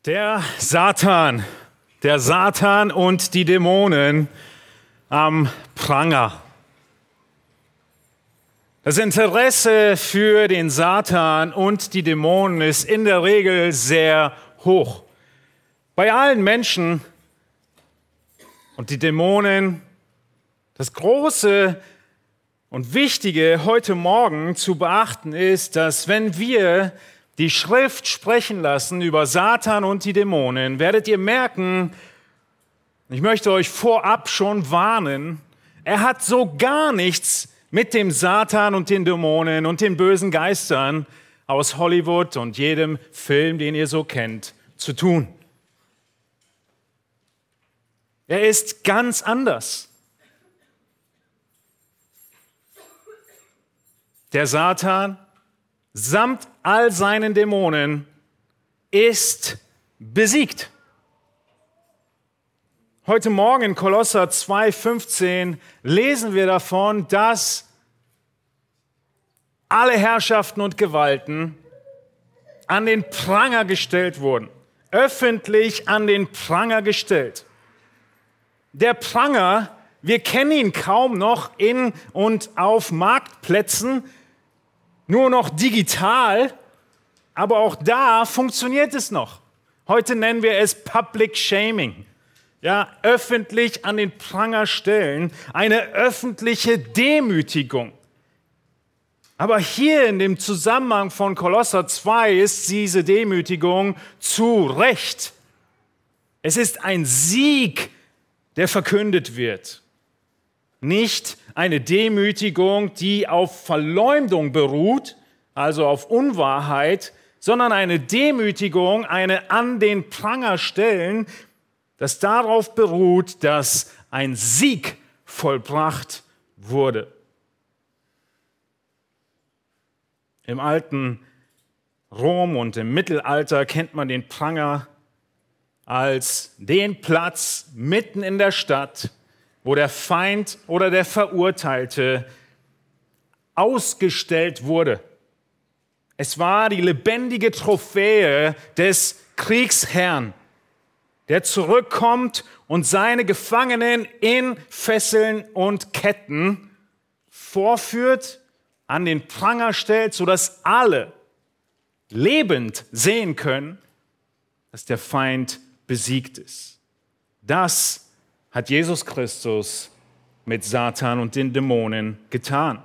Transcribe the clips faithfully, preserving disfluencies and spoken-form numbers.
Der Satan, der Satan und die Dämonen am Pranger. Das Interesse für den Satan und die Dämonen ist in der Regel sehr hoch. Bei allen Menschen und die Dämonen. Das Große und Wichtige heute Morgen zu beachten ist, dass wenn wir die Schrift sprechen lassen über Satan und die Dämonen, werdet ihr merken, ich möchte euch vorab schon warnen, er hat so gar nichts mit dem Satan und den Dämonen und den bösen Geistern aus Hollywood und jedem Film, den ihr so kennt, zu tun. Er ist ganz anders. Der Satan samt all seinen Dämonen ist besiegt. Heute Morgen in Kolosser zwei fünfzehn lesen wir davon, dass alle Herrschaften und Gewalten an den Pranger gestellt wurden. Öffentlich an den Pranger gestellt. Der Pranger, wir kennen ihn kaum noch in und auf Marktplätzen, nur noch digital, aber auch da funktioniert es noch. Heute nennen wir es Public Shaming. Ja, öffentlich an den Pranger stellen, eine öffentliche Demütigung. Aber hier in dem Zusammenhang von Kolosser zwei ist diese Demütigung zu Recht. Es ist ein Sieg, der verkündet wird. Nicht eine Demütigung, die auf Verleumdung beruht, also auf Unwahrheit, sondern eine Demütigung, eine an den Pranger stellen, das darauf beruht, dass ein Sieg vollbracht wurde. Im alten Rom und im Mittelalter kennt man den Pranger als den Platz mitten in der Stadt, wo der Feind oder der Verurteilte ausgestellt wurde. Es war die lebendige Trophäe des Kriegsherrn, der zurückkommt und seine Gefangenen in Fesseln und Ketten vorführt, an den Pranger stellt, sodass alle lebend sehen können, dass der Feind besiegt ist. Das hat Jesus Christus mit Satan und den Dämonen getan.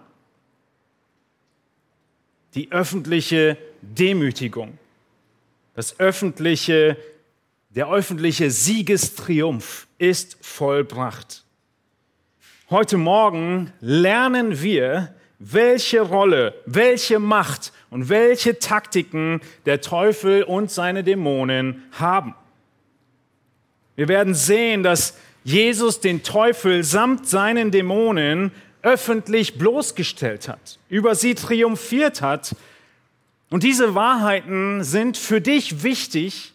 Die öffentliche Demütigung, das öffentliche, der öffentliche Siegestriumph ist vollbracht. Heute Morgen lernen wir, welche Rolle, welche Macht und welche Taktiken der Teufel und seine Dämonen haben. Wir werden sehen, dass Jesus den Teufel samt seinen Dämonen öffentlich bloßgestellt hat, über sie triumphiert hat. Und diese Wahrheiten sind für dich wichtig,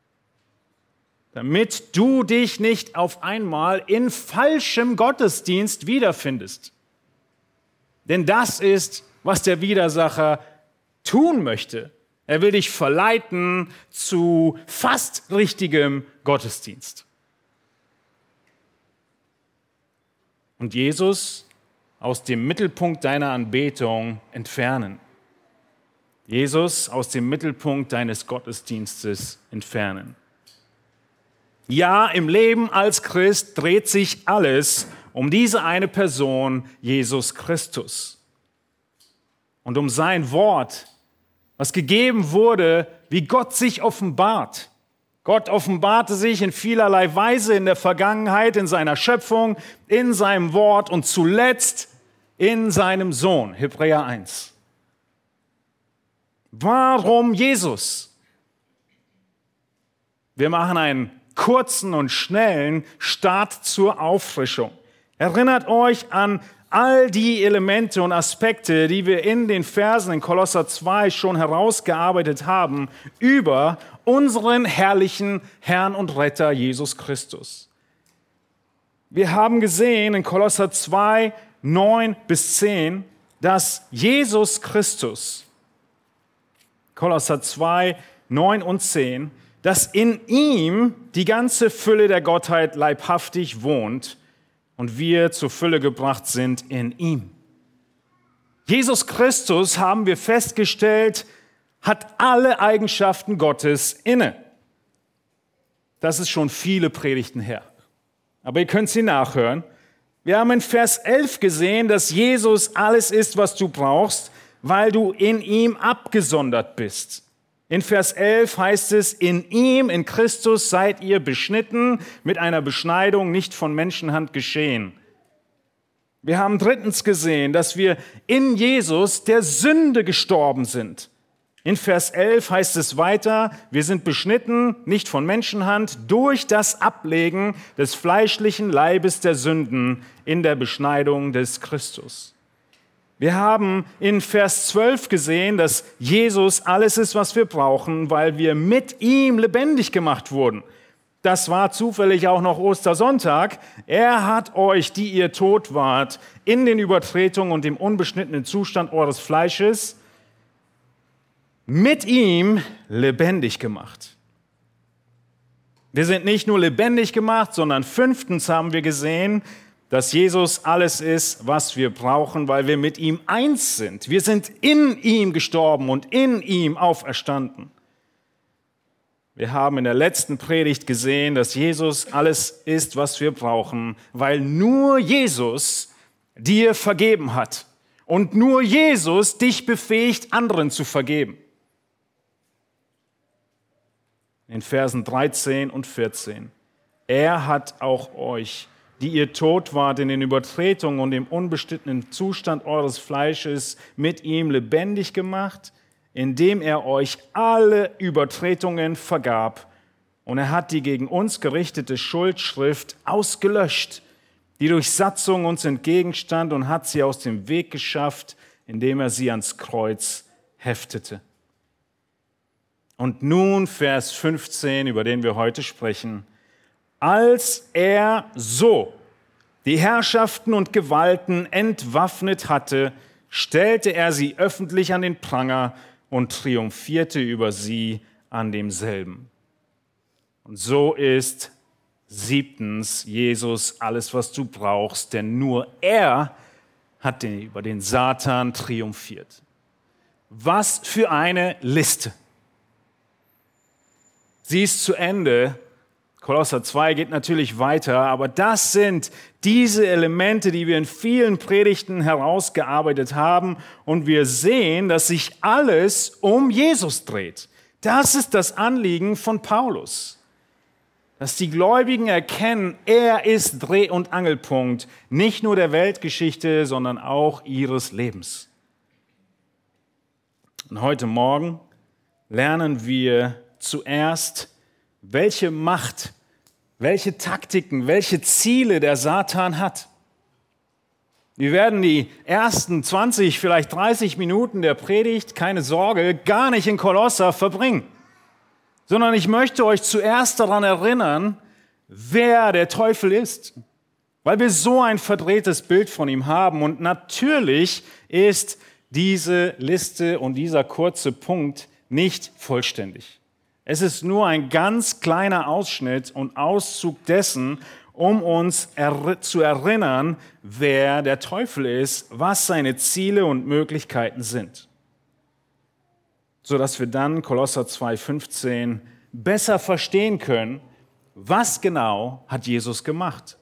damit du dich nicht auf einmal in falschem Gottesdienst wiederfindest. Denn das ist, was der Widersacher tun möchte. Er will dich verleiten zu fast richtigem Gottesdienst. Und Jesus aus dem Mittelpunkt deiner Anbetung entfernen. Jesus aus dem Mittelpunkt deines Gottesdienstes entfernen. Ja, im Leben als Christ dreht sich alles um diese eine Person, Jesus Christus. Und um sein Wort, was gegeben wurde, wie Gott sich offenbart. Gott offenbarte sich in vielerlei Weise in der Vergangenheit, in seiner Schöpfung, in seinem Wort und zuletzt in seinem Sohn, Hebräer eins. Warum Jesus? Wir machen einen kurzen und schnellen Start zur Auffrischung. Erinnert euch an all die Elemente und Aspekte, die wir in den Versen in Kolosser zwei schon herausgearbeitet haben, über unseren herrlichen Herrn und Retter Jesus Christus. Wir haben gesehen in Kolosser zwei, neun bis zehn, dass Jesus Christus, Kolosser zwei, neun und zehn, dass in ihm die ganze Fülle der Gottheit leibhaftig wohnt und wir zur Fülle gebracht sind in ihm. Jesus Christus, haben wir festgestellt, hat alle Eigenschaften Gottes inne. Das ist schon viele Predigten her. Aber ihr könnt sie nachhören. Wir haben in Vers elf gesehen, dass Jesus alles ist, was du brauchst, weil du in ihm abgesondert bist. In Vers elf heißt es, in ihm, in Christus seid ihr beschnitten, mit einer Beschneidung nicht von Menschenhand geschehen. Wir haben drittens gesehen, dass wir in Jesus der Sünde gestorben sind. In Vers elf heißt es weiter, wir sind beschnitten, nicht von Menschenhand, durch das Ablegen des fleischlichen Leibes der Sünden in der Beschneidung des Christus. Wir haben in Vers zwölf gesehen, dass Jesus alles ist, was wir brauchen, weil wir mit ihm lebendig gemacht wurden. Das war zufällig auch noch Ostersonntag. Er hat euch, die ihr tot wart, in den Übertretungen und dem unbeschnittenen Zustand eures Fleisches, mit ihm lebendig gemacht. Wir sind nicht nur lebendig gemacht, sondern fünftens haben wir gesehen, dass Jesus alles ist, was wir brauchen, weil wir mit ihm eins sind. Wir sind in ihm gestorben und in ihm auferstanden. Wir haben in der letzten Predigt gesehen, dass Jesus alles ist, was wir brauchen, weil nur Jesus dir vergeben hat und nur Jesus dich befähigt, anderen zu vergeben. In Versen dreizehn und vierzehn. Er hat auch euch, die ihr tot wart in den Übertretungen und im unbestimmten Zustand eures Fleisches, mit ihm lebendig gemacht, indem er euch alle Übertretungen vergab. Und er hat die gegen uns gerichtete Schuldschrift ausgelöscht, die durch Satzung uns entgegenstand, und hat sie aus dem Weg geschafft, indem er sie ans Kreuz heftete. Und nun Vers fünfzehn, über den wir heute sprechen. Als er so die Herrschaften und Gewalten entwaffnet hatte, stellte er sie öffentlich an den Pranger und triumphierte über sie an demselben. Und so ist siebtens Jesus alles, was du brauchst, denn nur er hat den, über den Satan triumphiert. Was für eine Liste! Sie ist zu Ende. Kolosser zwei geht natürlich weiter, aber das sind diese Elemente, die wir in vielen Predigten herausgearbeitet haben, und wir sehen, dass sich alles um Jesus dreht. Das ist das Anliegen von Paulus, dass die Gläubigen erkennen, er ist Dreh- und Angelpunkt, nicht nur der Weltgeschichte, sondern auch ihres Lebens. Und heute Morgen lernen wir zuerst, welche Macht, welche Taktiken, welche Ziele der Satan hat. Wir werden die ersten zwanzig, vielleicht dreißig Minuten der Predigt, keine Sorge, gar nicht in Kolosser verbringen, sondern ich möchte euch zuerst daran erinnern, wer der Teufel ist, weil wir so ein verdrehtes Bild von ihm haben. Und natürlich ist diese Liste und dieser kurze Punkt nicht vollständig. Es ist nur ein ganz kleiner Ausschnitt und Auszug dessen, um uns er- zu erinnern, wer der Teufel ist, was seine Ziele und Möglichkeiten sind. Sodass wir dann Kolosser zwei fünfzehn besser verstehen können, was genau hat Jesus gemacht.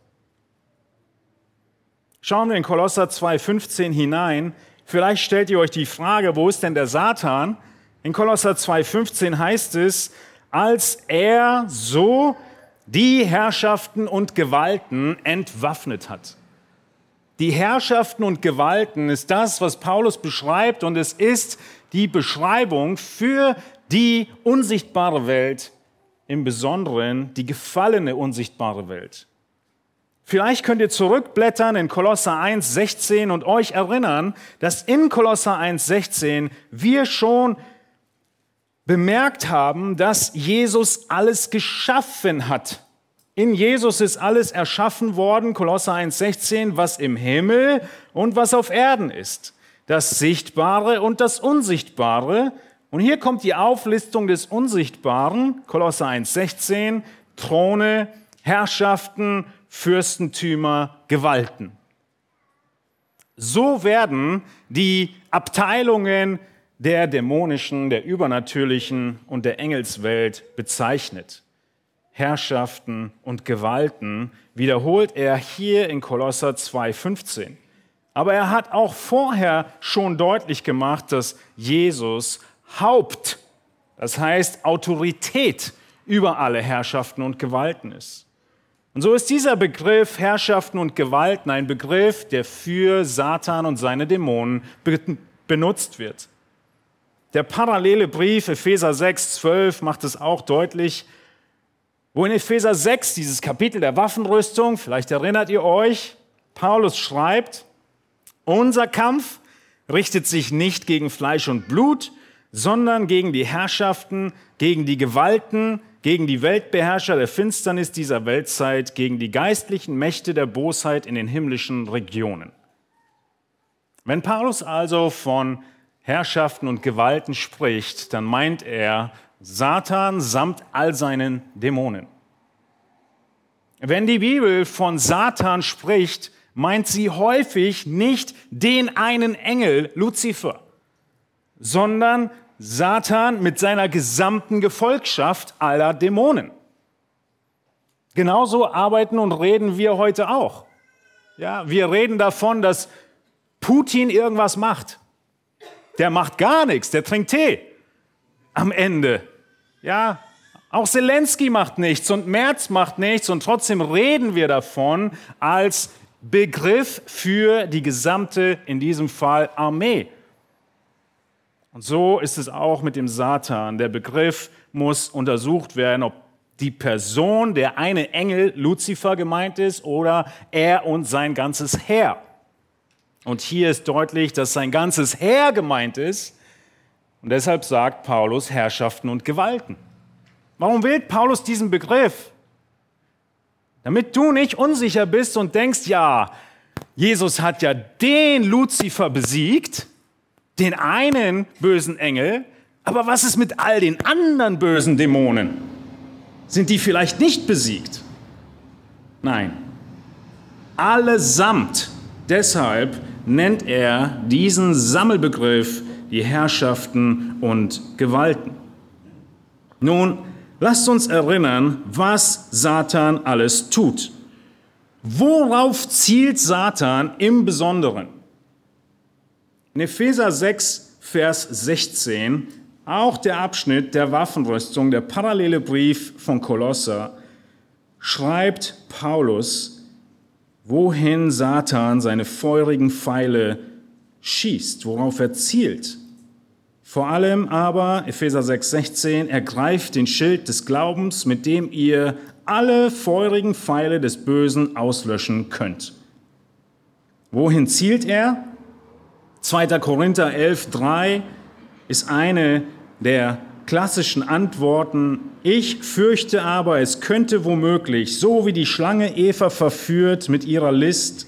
Schauen wir in Kolosser zwei fünfzehn hinein. Vielleicht stellt ihr euch die Frage, wo ist denn der Satan? In Kolosser zwei fünfzehn heißt es, als er so die Herrschaften und Gewalten entwaffnet hat. Die Herrschaften und Gewalten ist das, was Paulus beschreibt, und es ist die Beschreibung für die unsichtbare Welt, im Besonderen die gefallene unsichtbare Welt. Vielleicht könnt ihr zurückblättern in Kolosser eins sechzehn und euch erinnern, dass in Kolosser eins sechzehn wir schon bemerkt haben, dass Jesus alles geschaffen hat. In Jesus ist alles erschaffen worden, Kolosser eins sechzehn, was im Himmel und was auf Erden ist. Das Sichtbare und das Unsichtbare. Und hier kommt die Auflistung des Unsichtbaren, Kolosser eins sechzehn, Throne, Herrschaften, Fürstentümer, Gewalten. So werden die Abteilungen der dämonischen, der übernatürlichen und der Engelswelt bezeichnet. Herrschaften und Gewalten wiederholt er hier in Kolosser zwei fünfzehn. Aber er hat auch vorher schon deutlich gemacht, dass Jesus Haupt, das heißt Autorität über alle Herrschaften und Gewalten ist. Und so ist dieser Begriff Herrschaften und Gewalten ein Begriff, der für Satan und seine Dämonen be- benutzt wird. Der parallele Brief Epheser sechs zwölf macht es auch deutlich, wo in Epheser sechs, dieses Kapitel der Waffenrüstung, vielleicht erinnert ihr euch, Paulus schreibt, unser Kampf richtet sich nicht gegen Fleisch und Blut, sondern gegen die Herrschaften, gegen die Gewalten, gegen die Weltbeherrscher der Finsternis dieser Weltzeit, gegen die geistlichen Mächte der Bosheit in den himmlischen Regionen. Wenn Paulus also von Herrschaften und Gewalten spricht, dann meint er Satan samt all seinen Dämonen. Wenn die Bibel von Satan spricht, meint sie häufig nicht den einen Engel, Luzifer, sondern Satan mit seiner gesamten Gefolgschaft aller Dämonen. Genauso arbeiten und reden wir heute auch. Ja, wir reden davon, dass Putin irgendwas macht. Der macht gar nichts, der trinkt Tee am Ende. Ja, auch Zelensky macht nichts und Merz macht nichts und trotzdem reden wir davon als Begriff für die gesamte, in diesem Fall, Armee. Und so ist es auch mit dem Satan. Der Begriff muss untersucht werden, ob die Person, der eine Engel, Luzifer gemeint ist, oder er und sein ganzes Heer. Und hier ist deutlich, dass sein ganzes Heer gemeint ist. Und deshalb sagt Paulus Herrschaften und Gewalten. Warum wählt Paulus diesen Begriff? Damit du nicht unsicher bist und denkst, ja, Jesus hat ja den Luzifer besiegt, den einen bösen Engel, aber was ist mit all den anderen bösen Dämonen? Sind die vielleicht nicht besiegt? Nein, allesamt. Deshalb nennt er diesen Sammelbegriff die Herrschaften und Gewalten. Nun, lasst uns erinnern, was Satan alles tut. Worauf zielt Satan im Besonderen? In Epheser sechs, Vers sechzehn, auch der Abschnitt der Waffenrüstung, der parallele Brief von Kolosser, schreibt Paulus, wohin Satan seine feurigen Pfeile schießt, worauf er zielt. Vor allem aber, Epheser sechs, sechzehn, ergreift den Schild des Glaubens, mit dem ihr alle feurigen Pfeile des Bösen auslöschen könnt. Wohin zielt er? zweiter Korinther elf, drei ist eine der klassischen Antworten. Ich fürchte aber, es könnte womöglich, so wie die Schlange Eva verführt mit ihrer List,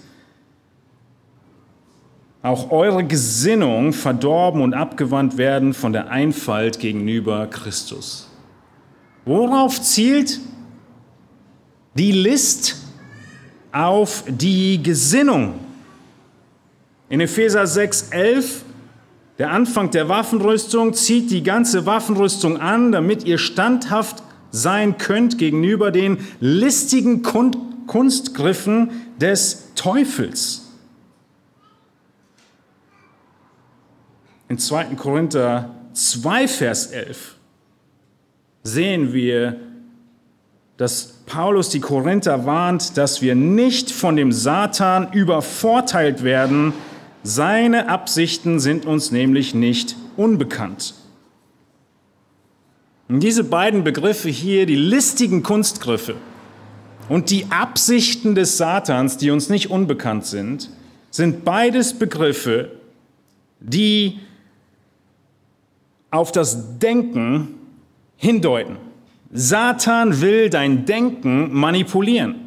auch eure Gesinnung verdorben und abgewandt werden von der Einfalt gegenüber Christus. Worauf zielt die List? Auf die Gesinnung. In Epheser sechs, elf, der Anfang der Waffenrüstung, zieht die ganze Waffenrüstung an, damit ihr standhaft sein könnt gegenüber den listigen Kunstgriffen des Teufels. In zweiter Korinther zwei, Vers elf sehen wir, dass Paulus die Korinther warnt, dass wir nicht von dem Satan übervorteilt werden. Seine Absichten sind uns nämlich nicht unbekannt. Und diese beiden Begriffe hier, die listigen Kunstgriffe und die Absichten des Satans, die uns nicht unbekannt sind, sind beides Begriffe, die auf das Denken hindeuten. Satan will dein Denken manipulieren.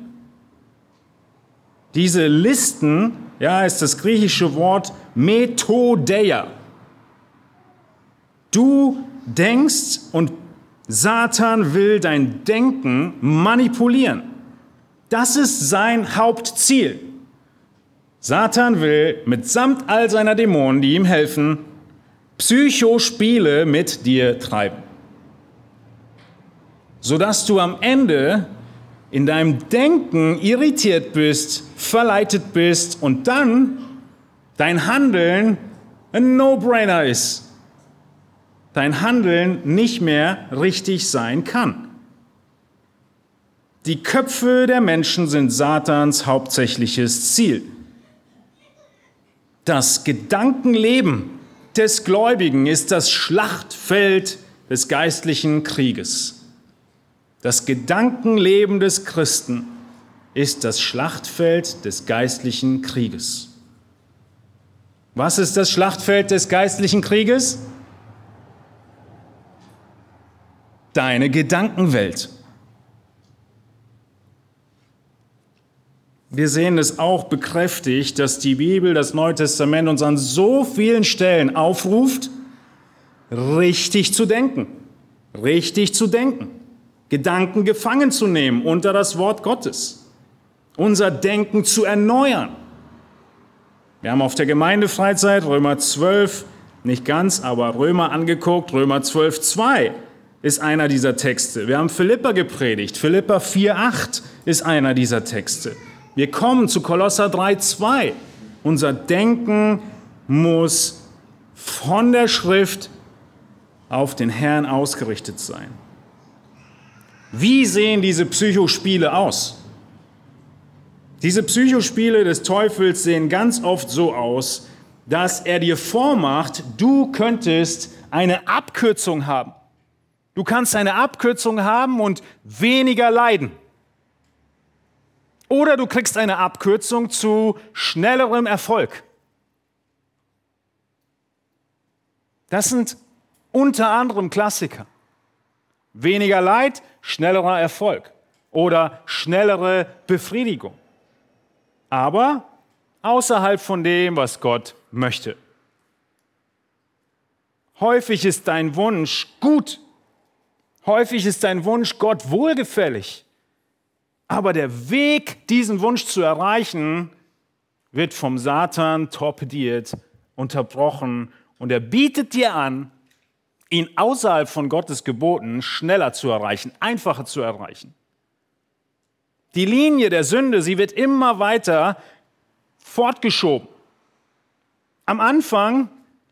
Diese Listen, ja, ist das griechische Wort Methodeia. Du denkst und Satan will dein Denken manipulieren. Das ist sein Hauptziel. Satan will mitsamt all seiner Dämonen, die ihm helfen, Psychospiele mit dir treiben, sodass du am Ende in deinem Denken irritiert bist, verleitet bist und dann dein Handeln ein No-Brainer ist. Dein Handeln nicht mehr richtig sein kann. Die Köpfe der Menschen sind Satans hauptsächliches Ziel. Das Gedankenleben des Gläubigen ist das Schlachtfeld des geistlichen Krieges. Das Gedankenleben des Christen ist das Schlachtfeld des geistlichen Krieges. Was ist das Schlachtfeld des geistlichen Krieges? Deine Gedankenwelt. Wir sehen es auch bekräftigt, dass die Bibel, das Neue Testament uns an so vielen Stellen aufruft, richtig zu denken, richtig zu denken, Gedanken gefangen zu nehmen unter das Wort Gottes, unser Denken zu erneuern. Wir haben auf der Gemeindefreizeit Römer zwölf, nicht ganz, aber Römer angeguckt, Römer zwölf, zwei ist einer dieser Texte. Wir haben Philipper gepredigt, Philipper vier, acht ist einer dieser Texte. Wir kommen zu Kolosser drei, zwei. Unser Denken muss von der Schrift auf den Herrn ausgerichtet sein. Wie sehen diese Psychospiele aus? Diese Psychospiele des Teufels sehen ganz oft so aus, dass er dir vormacht, du könntest eine Abkürzung haben. Du kannst eine Abkürzung haben und weniger leiden. Oder du kriegst eine Abkürzung zu schnellerem Erfolg. Das sind unter anderem Klassiker. Weniger Leid, schnellerer Erfolg oder schnellere Befriedigung. Aber außerhalb von dem, was Gott möchte. Häufig ist dein Wunsch gut. Häufig ist dein Wunsch Gott wohlgefällig. Aber der Weg, diesen Wunsch zu erreichen, wird vom Satan torpediert, unterbrochen und er bietet dir an, ihn außerhalb von Gottes Geboten schneller zu erreichen, einfacher zu erreichen. Die Linie der Sünde, sie wird immer weiter fortgeschoben. Am Anfang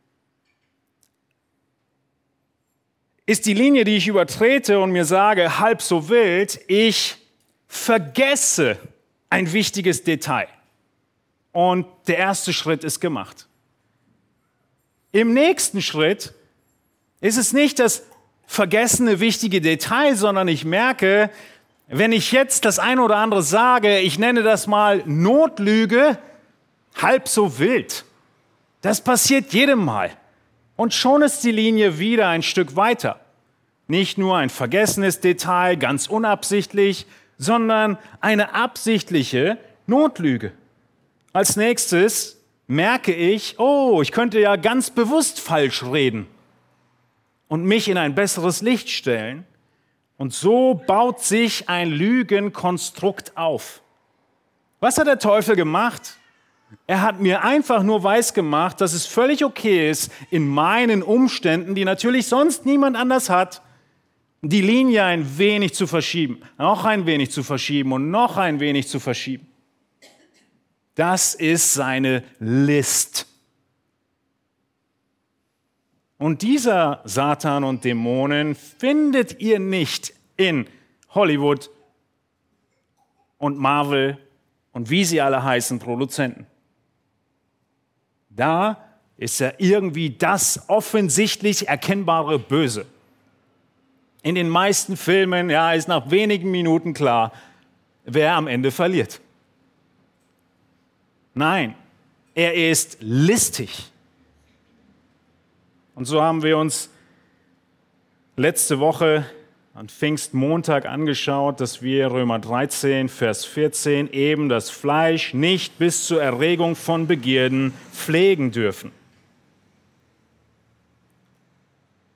ist die Linie, die ich übertrete und mir sage, halb so wild, ich vergesse ein wichtiges Detail. Und der erste Schritt ist gemacht. Im nächsten Schritt ist es nicht das vergessene wichtige Detail, sondern ich merke, wenn ich jetzt das eine oder andere sage, ich nenne das mal Notlüge, halb so wild. Das passiert jedem Mal. Und schon ist die Linie wieder ein Stück weiter. Nicht nur ein vergessenes Detail, ganz unabsichtlich, sondern eine absichtliche Notlüge. Als nächstes merke ich, oh, ich könnte ja ganz bewusst falsch reden und mich in ein besseres Licht stellen. Und so baut sich ein Lügenkonstrukt auf. Was hat der Teufel gemacht? Er hat mir einfach nur weisgemacht, dass es völlig okay ist, in meinen Umständen, die natürlich sonst niemand anders hat, die Linie ein wenig zu verschieben, noch ein wenig zu verschieben und noch ein wenig zu verschieben. Das ist seine List. Und dieser Satan und Dämonen findet ihr nicht in Hollywood und Marvel und wie sie alle heißen, Produzenten. Da ist er irgendwie das offensichtlich erkennbare Böse. In den meisten Filmen, ja, ist nach wenigen Minuten klar, wer am Ende verliert. Nein, er ist listig. Und so haben wir uns letzte Woche an Pfingstmontag angeschaut, dass wir Römer dreizehn, Vers vierzehn eben das Fleisch nicht bis zur Erregung von Begierden pflegen dürfen.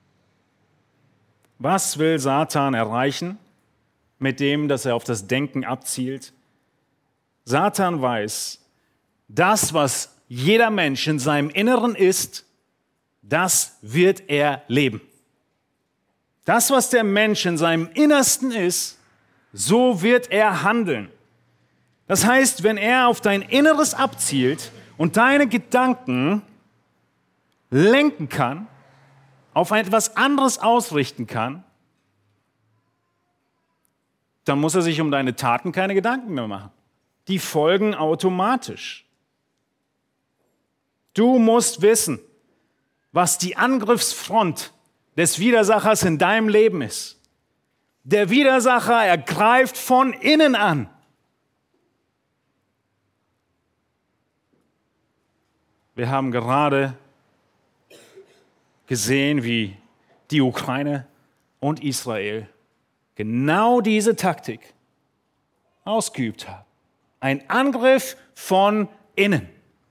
Was will Satan erreichen mit dem, dass er auf das Denken abzielt? Satan weiß, das, was jeder Mensch in seinem Inneren ist, das wird er leben. Das, was der Mensch in seinem Innersten ist, so wird er handeln. Das heißt, wenn er auf dein Inneres abzielt und deine Gedanken lenken kann, auf etwas anderes ausrichten kann, dann muss er sich um deine Taten keine Gedanken mehr machen. Die folgen automatisch. Du musst wissen, was die Angriffsfront des Widersachers in deinem Leben ist. Der Widersacher ergreift von innen an. Wir haben gerade gesehen, wie die Ukraine und Israel genau diese Taktik ausgeübt haben. Ein Angriff von innen.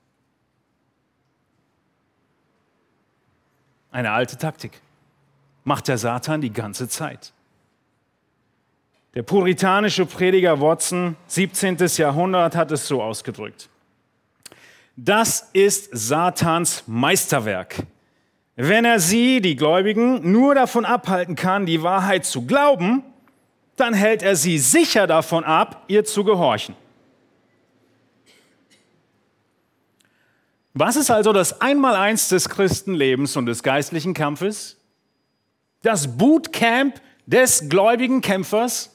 Eine alte Taktik. Macht der Satan die ganze Zeit. Der puritanische Prediger Watson, siebzehnten. Jahrhundert, hat es so ausgedrückt. Das ist Satans Meisterwerk. Wenn er sie, die Gläubigen, nur davon abhalten kann, die Wahrheit zu glauben, dann hält er sie sicher davon ab, ihr zu gehorchen. Was ist also das Einmaleins des Christenlebens und des geistlichen Kampfes? Das Bootcamp des gläubigen Kämpfers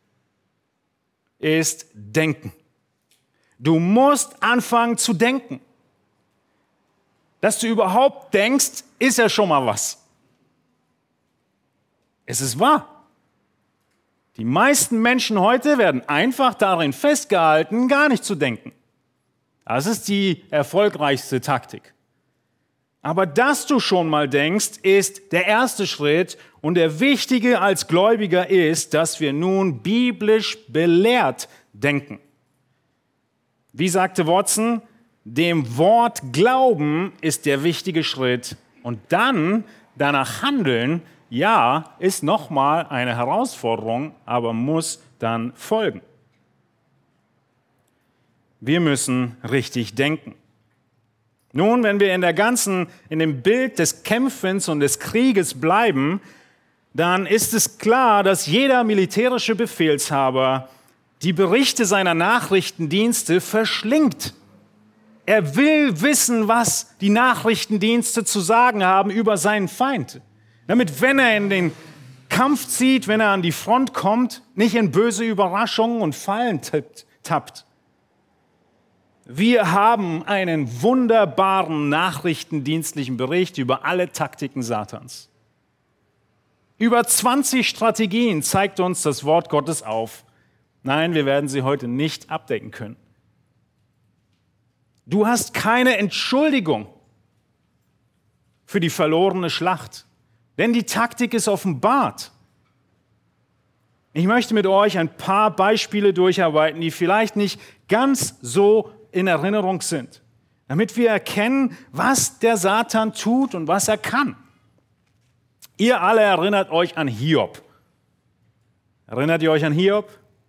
ist Denken. Du musst anfangen zu denken. Dass du überhaupt denkst, ist ja schon mal was. Es ist wahr. Die meisten Menschen heute werden einfach darin festgehalten, gar nicht zu denken. Das ist die erfolgreichste Taktik. Aber dass du schon mal denkst, ist der erste Schritt, und der wichtige als Gläubiger ist, dass wir nun biblisch belehrt denken. Wie sagte Watson, dem Wort Glauben ist der wichtige Schritt, und dann danach handeln, ja, ist nochmal eine Herausforderung, aber muss dann folgen. Wir müssen richtig denken. Nun, wenn wir in der ganzen, in dem Bild des Kämpfens und des Krieges bleiben, dann ist es klar, dass jeder militärische Befehlshaber die Berichte seiner Nachrichtendienste verschlingt. Er will wissen, was die Nachrichtendienste zu sagen haben über seinen Feind, damit, wenn er in den Kampf zieht, wenn er an die Front kommt, nicht in böse Überraschungen und Fallen tappt. Wir haben einen wunderbaren nachrichtendienstlichen Bericht über alle Taktiken Satans. Über zwanzig Strategien zeigt uns das Wort Gottes auf. Nein, wir werden sie heute nicht abdecken können. Du hast keine Entschuldigung für die verlorene Schlacht, denn die Taktik ist offenbart. Ich möchte mit euch ein paar Beispiele durcharbeiten, die vielleicht nicht ganz so in Erinnerung sind, damit wir erkennen, was der Satan tut und was er kann. Ihr alle erinnert euch an Hiob. Erinnert ihr euch an Hiob?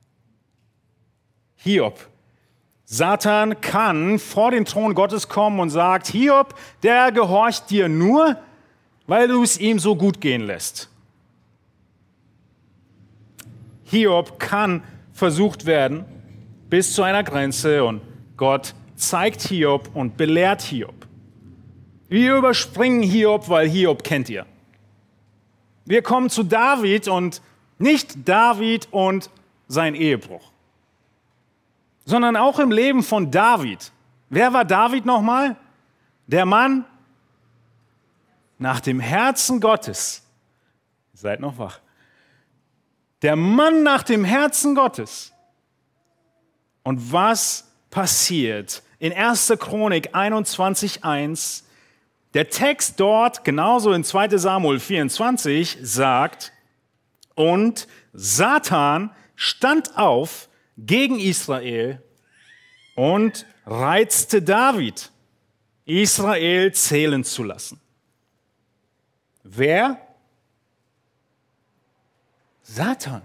Hiob. Satan kann vor den Thron Gottes kommen und sagt, Hiob, der gehorcht dir nur, weil du es ihm so gut gehen lässt. Hiob kann versucht werden bis zu einer Grenze, und Gott zeigt Hiob und belehrt Hiob. Wir überspringen Hiob, weil Hiob kennt ihr. Wir kommen zu David, und nicht David und sein Ehebruch, sondern auch im Leben von David. Wer war David nochmal? Der Mann nach dem Herzen Gottes. Ihr seid noch wach. Der Mann nach dem Herzen Gottes. Und was passiert in erster Chronik einundzwanzig eins? Der Text dort, genauso in zweiter Samuel vierundzwanzig, sagt, und Satan stand auf gegen Israel und reizte David, Israel zählen zu lassen. Wer? Satan.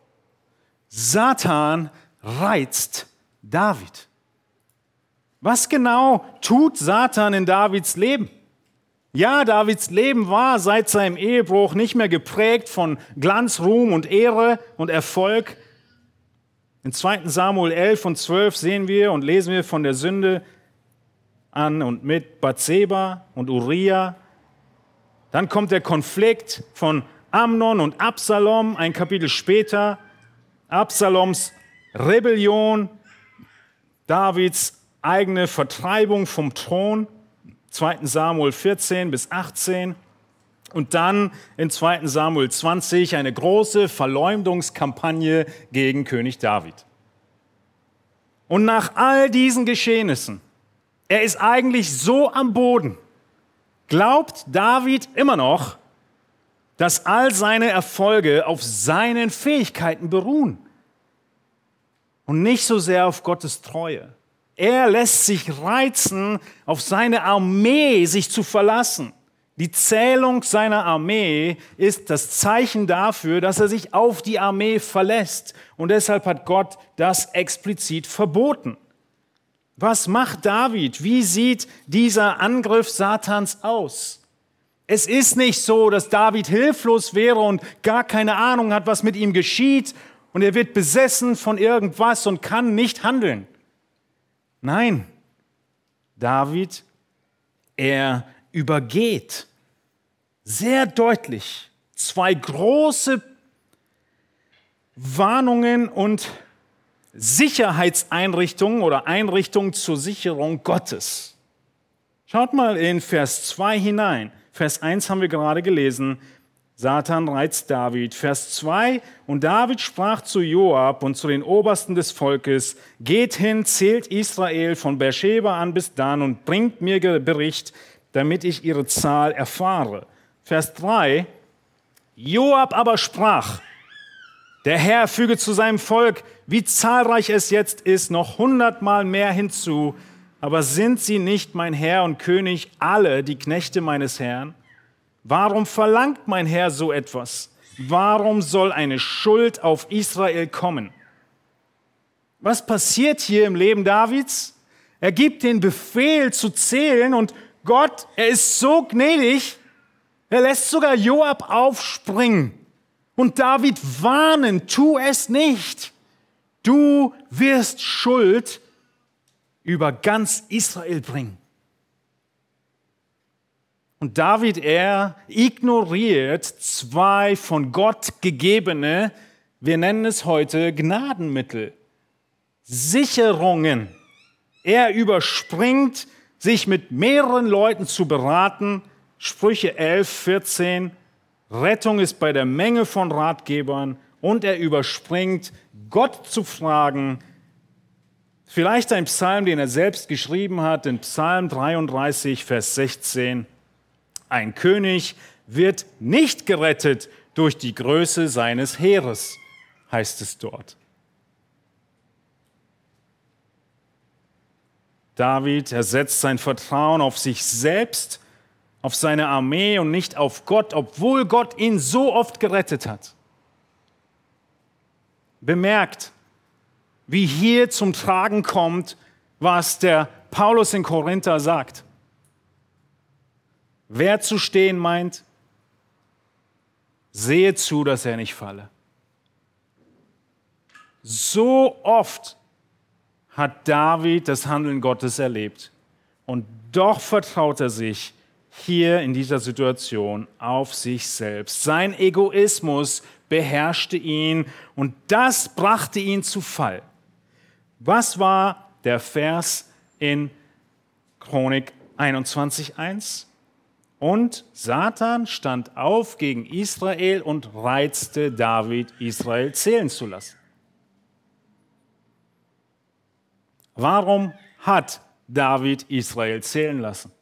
Satan reizt David. Was genau tut Satan in Davids Leben? Ja, Davids Leben war seit seinem Ehebruch nicht mehr geprägt von Glanz, Ruhm und Ehre und Erfolg. In zweiten Samuel elf und zwölf sehen wir und lesen wir von der Sünde an und mit Bathseba und Uriah. Dann kommt der Konflikt von Amnon und Absalom, ein Kapitel später. Absaloms Rebellion, Davids eigene Vertreibung vom Thron, zweiten Samuel vierzehn bis achtzehn. Und dann in zweiten Samuel zwanzig eine große Verleumdungskampagne gegen König David. Und nach all diesen Geschehnissen, er ist eigentlich so am Boden, glaubt David immer noch, dass all seine Erfolge auf seinen Fähigkeiten beruhen und nicht so sehr auf Gottes Treue. Er lässt sich reizen, auf seine Armee sich zu verlassen. Die Zählung seiner Armee ist das Zeichen dafür, dass er sich auf die Armee verlässt. Und deshalb hat Gott das explizit verboten. Was macht David? Wie sieht dieser Angriff Satans aus? Es ist nicht so, dass David hilflos wäre und gar keine Ahnung hat, was mit ihm geschieht und er wird besessen von irgendwas und kann nicht handeln. Nein, David, er übergeht sehr deutlich zwei große Warnungen und Sicherheitseinrichtungen oder Einrichtungen zur Sicherung Gottes. Schaut mal in Vers zwei hinein. Vers eins haben wir gerade gelesen. Satan reizt David. Vers zwei, und David sprach zu Joab und zu den Obersten des Volkes, geht hin, zählt Israel von Beersheba an bis Dan und bringt mir Bericht, damit ich ihre Zahl erfahre. Vers drei, Joab aber sprach, der Herr füge zu seinem Volk, wie zahlreich es jetzt ist, noch hundertmal mehr hinzu, aber sind sie nicht mein Herr und König, alle die Knechte meines Herrn? Warum verlangt mein Herr so etwas? Warum soll eine Schuld auf Israel kommen? Was passiert hier im Leben Davids? Er gibt den Befehl zu zählen und Gott, er ist so gnädig, er lässt sogar Joab aufspringen und David warnen, tu es nicht. Du wirst Schuld über ganz Israel bringen. Und David, er ignoriert zwei von Gott gegebene, wir nennen es heute Gnadenmittel, Sicherungen. Er überspringt, sich mit mehreren Leuten zu beraten. Sprüche elf, vierzehn, Rettung ist bei der Menge von Ratgebern. Und er überspringt, Gott zu fragen. Vielleicht ein Psalm, den er selbst geschrieben hat, in Psalm dreiunddreißig, Vers sechzehn. Ein König wird nicht gerettet durch die Größe seines Heeres, heißt es dort. David, er setzt sein Vertrauen auf sich selbst, auf seine Armee und nicht auf Gott, obwohl Gott ihn so oft gerettet hat. Bemerkt, wie hier zum Tragen kommt, was der Paulus in Korinther sagt. Wer zu stehen meint, sehe zu, dass er nicht falle. So oft hat David das Handeln Gottes erlebt und doch vertraut er sich hier in dieser Situation auf sich selbst. Sein Egoismus beherrschte ihn und das brachte ihn zu Fall. Was war der Vers in Chronik einundzwanzig eins? Und Satan stand auf gegen Israel und reizte David, Israel zählen zu lassen. Warum hat David Israel zählen lassen?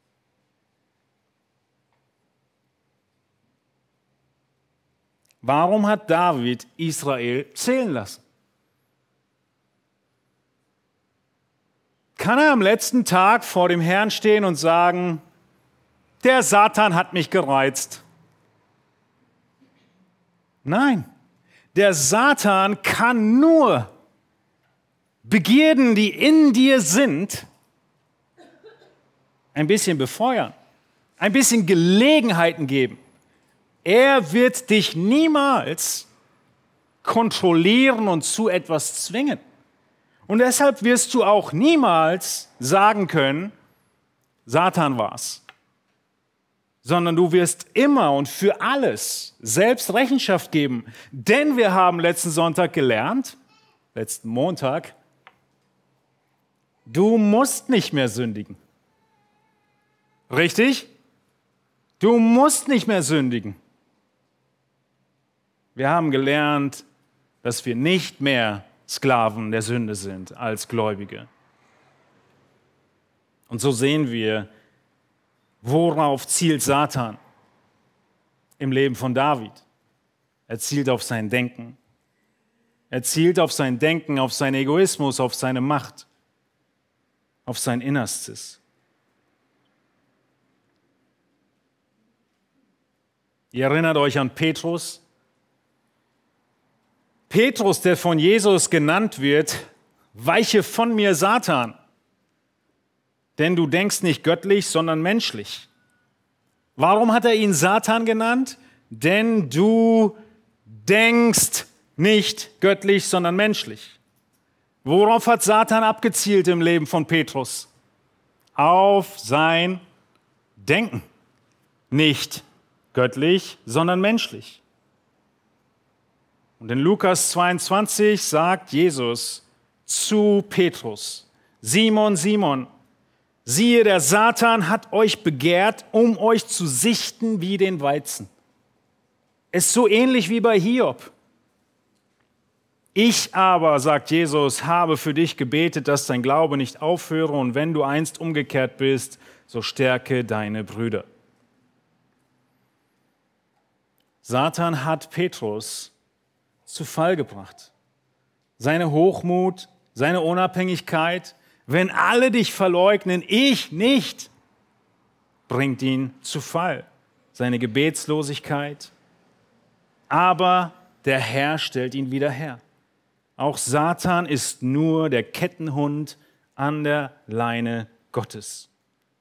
Warum hat David Israel zählen lassen? Kann er am letzten Tag vor dem Herrn stehen und sagen, der Satan hat mich gereizt? Nein, Der Satan kann nur Begierden, die in dir sind, ein bisschen befeuern, ein bisschen Gelegenheiten geben. Er wird dich niemals kontrollieren und zu etwas zwingen. Und deshalb wirst du auch niemals sagen können, Satan war's. Sondern du wirst immer und für alles selbst Rechenschaft geben. Denn wir haben letzten Sonntag gelernt, letzten Montag, du musst nicht mehr sündigen. Richtig? Du musst nicht mehr sündigen. Wir haben gelernt, dass wir nicht mehr Sklaven der Sünde sind als Gläubige. Und so sehen wir, worauf zielt Satan im Leben von David. Er zielt auf sein Denken. Er zielt auf sein Denken, auf seinen Egoismus, auf seine Macht, auf sein Innerstes. Ihr erinnert euch an Petrus? Petrus, der von Jesus genannt wird, weiche von mir, Satan, denn du denkst nicht göttlich, sondern menschlich. Warum hat er ihn Satan genannt? Denn du denkst nicht göttlich, sondern menschlich. Worauf hat Satan abgezielt im Leben von Petrus? Auf sein Denken. Nicht göttlich, sondern menschlich. Und in Lukas zweiundzwanzig sagt Jesus zu Petrus, Simon, Simon, siehe, der Satan hat euch begehrt, um euch zu sichten wie den Weizen. Es ist so ähnlich wie bei Hiob. Ich aber, sagt Jesus, habe für dich gebetet, dass dein Glaube nicht aufhöre, und wenn du einst umgekehrt bist, so stärke deine Brüder. Satan hat Petrus zu Fall gebracht. Seine Hochmut, seine Unabhängigkeit, wenn alle dich verleugnen, ich nicht, bringt ihn zu Fall. Seine Gebetslosigkeit. Aber der Herr stellt ihn wieder her. Auch Satan ist nur der Kettenhund an der Leine Gottes.